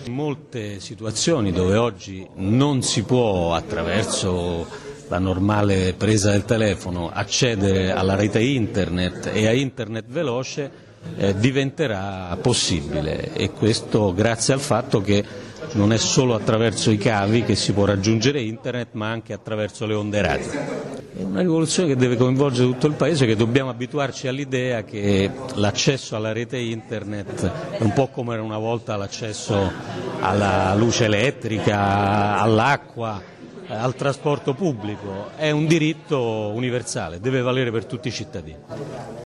In molte situazioni dove oggi non si può, attraverso la normale presa del telefono, accedere alla rete internet e a internet veloce, diventerà possibile, e questo grazie al fatto che non è solo attraverso i cavi che si può raggiungere internet, ma anche attraverso le onde radio. È una rivoluzione che deve coinvolgere tutto il Paese, che dobbiamo abituarci all'idea che l'accesso alla rete internet è un po' come una volta l'accesso alla luce elettrica, all'acqua, al trasporto pubblico, è un diritto universale, deve valere per tutti i cittadini.